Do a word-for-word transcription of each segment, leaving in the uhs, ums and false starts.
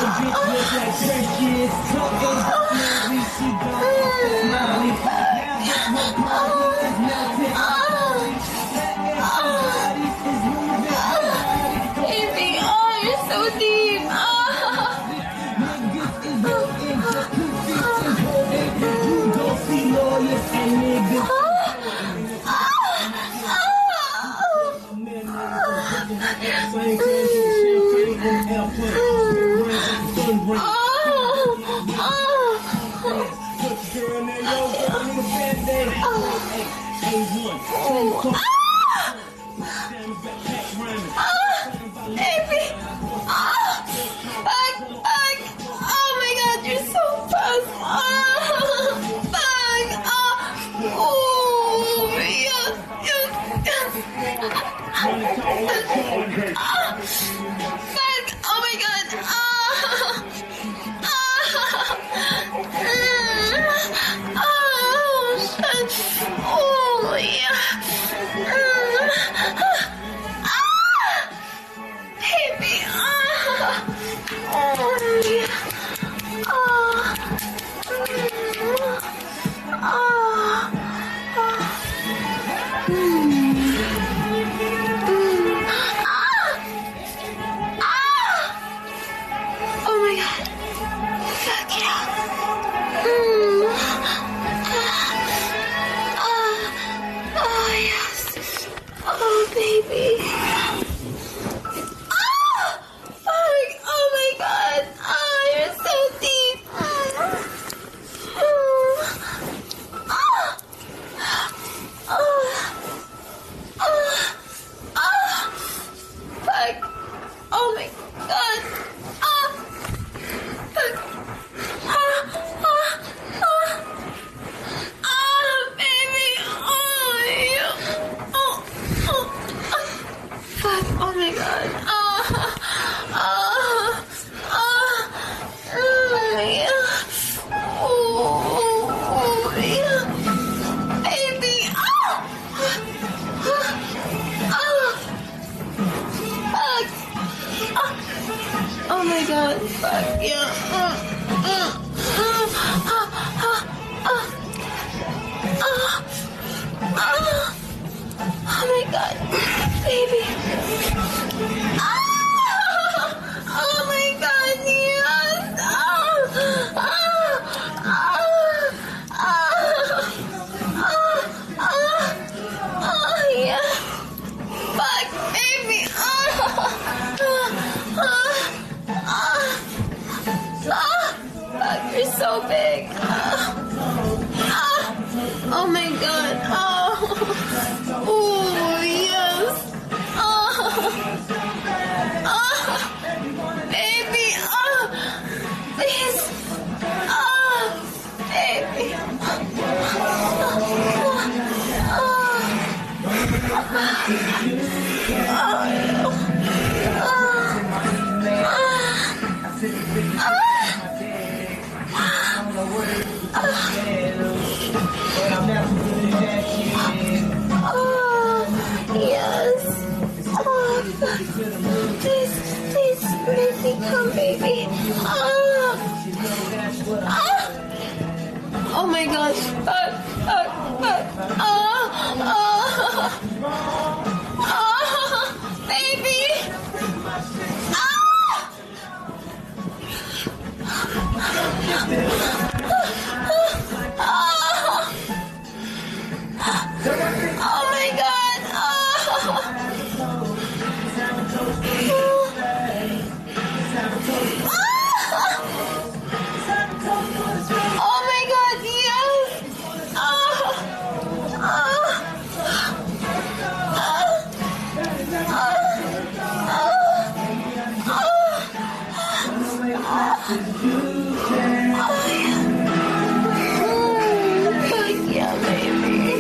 Baby, oh, you're so deep. Baby, oh, fuck, fuck, oh my god, you're so fast, oh, fuck, oh, oh, yeah, yeah, oh, fuck, oh my god, oh, oh, oh, shit, oh, yeah, baby, oh, oh, yeah, oh, oh, oh, mm, mm, ah, ah, oh my god, fuck yeah, mm, ah, oh yes, oh baby. Oh my god! Oh, you're so deep! Oh, oh, oh, oh, fuck! Oh my god! Oh, fuck! Oh, oh, oh, oh, baby! Oh, you! Oh, oh, oh, fuck! Oh my god! Oh, oh. Oh my god, fuck yeah. Uh, uh, uh, uh, uh, uh, uh, uh, oh my god, baby. Ah! Oh my god, yes. Oh, oh, oh, oh, oh, oh, yeah. Fuck, baby. Oh, oh, oh. Oh, you're so big. Oh, oh, oh my god. Oh, oh yes. Oh, oh, baby. Oh, please. Oh, baby. Oh, oh, yes. Oh, please, please, make me come, baby. Oh, oh, oh my gosh. Fuck, fuck, fuck. Oh, oh, oh, baby. Oh my god! Oh, oh my god! Yes! Oh, oh, fuck yeah, baby!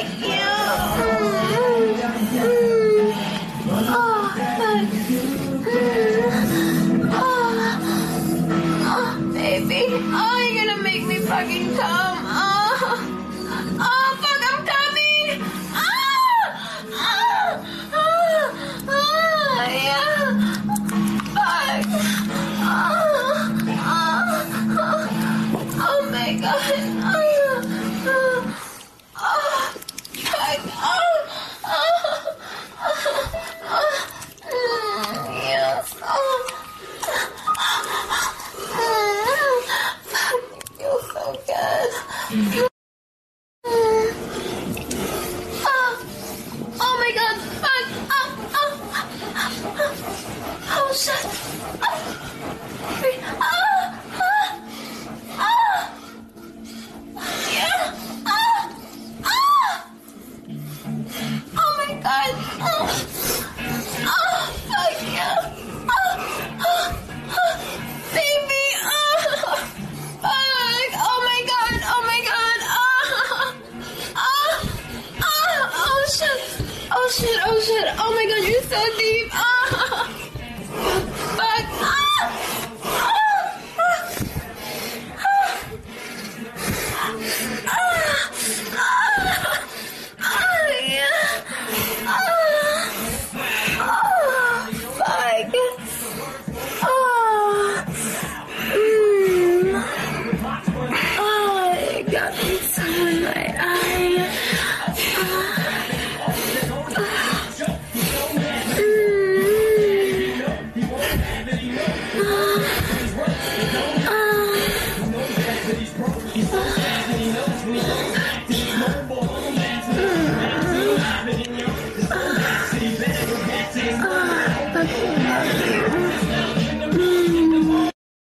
Thank you. Oh, fuck. Oh, oh, baby. Oh, you're gonna make me fucking come. Oh, oh, fuck, I'm coming. Oh, oh, oh, oh, yeah. Fuck. Oh, oh, oh, oh my God. Oh, oh, oh, fuck. Oh, oh, oh, oh, yes. Oh, fuck, it feels so good. Oh, oh my God, fuck. Oh, oh, oh, oh, shit. Oh, oh, oh, oh, yeah. Oh, oh, oh my God. Oh, oh, fuck yeah. Oh, oh, oh, baby. Oh, fuck. Oh my God. Oh my God. Oh, oh, oh, oh shit. Oh shit. Oh shit. Oh my God. You're so deep. Oh.